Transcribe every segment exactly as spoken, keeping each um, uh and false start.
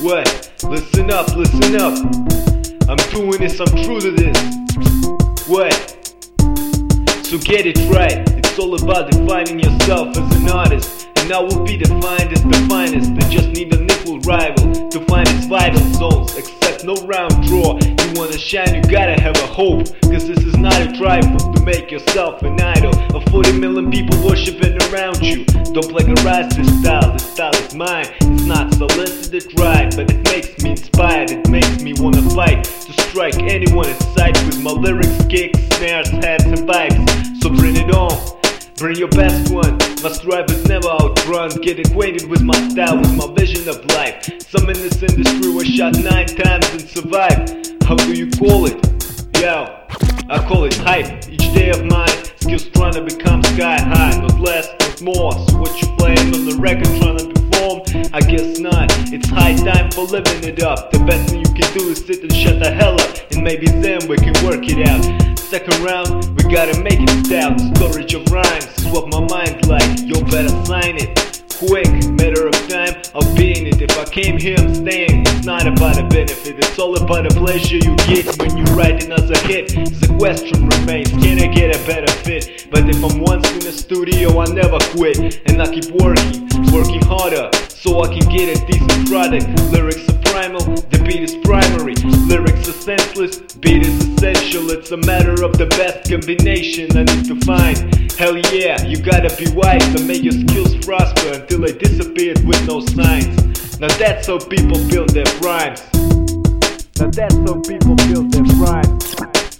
What? Listen up, listen up. I'm doing this, I'm true to this. What? So get it right. It's all about defining yourself as an artist. And I will be defined as the finest. They just need an equal rival to find its vital souls. Accept no round draw. You wanna shine, you gotta have a hope. Cause this is not a trifle to make yourself an idol of forty million people worshipping around you. Don't plagiarize this style, this style is mine. It's not solicited right, but it makes me inspired. It makes me wanna fight to strike anyone in sight with my lyrics, kicks, snares, hats and vibes. So bring it on. Bring your best one. My strive is never outrun. Get acquainted with my style, with my vision of life. Some in this industry were shot nine times and survived. How do you call it? Yo, I call it hype. Each day of mine, skills trying to become sky high. Not less, not more. So what you playing on the record trying to perform? I guess not. It's high time for living it up. The best thing you can do is sit and shut the hell up. And maybe then we can work it out. Second round, we gotta make it stout. Storage of rhymes is what my mind's like. You better sign it quick, matter of time, I'll be in it. If I came here, I'm staying. It's not about a benefit, it's all about the pleasure you get when you write it as a hit. The question remains, can I get a better fit? But if I'm once in the studio, I never quit. And I keep working, working harder, so I can get a decent product. Lyrics are primal, the beat is primary. Lyrics are senseless, beat is essential. It's a matter of the best combination I need to find. Hell yeah, you gotta be wise and make your skills prosper until they disappeared with no signs. Now that's how people build their rhymes. Now that's how people build their rhymes.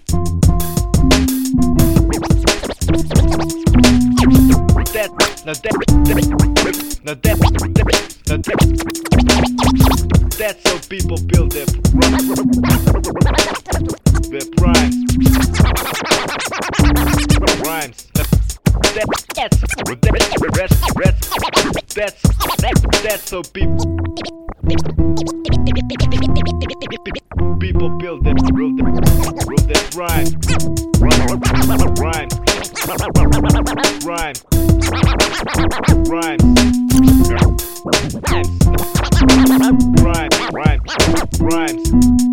That, now that, now that, now that, that's how people build their their rhymes. Rhymes. That, that's, that's, that's, that's, that's how people people build their build their, build their rhymes. Rhymes. Rhymes. Rhymes. Rhymes. Rhymes. Rhymes. Rhymes.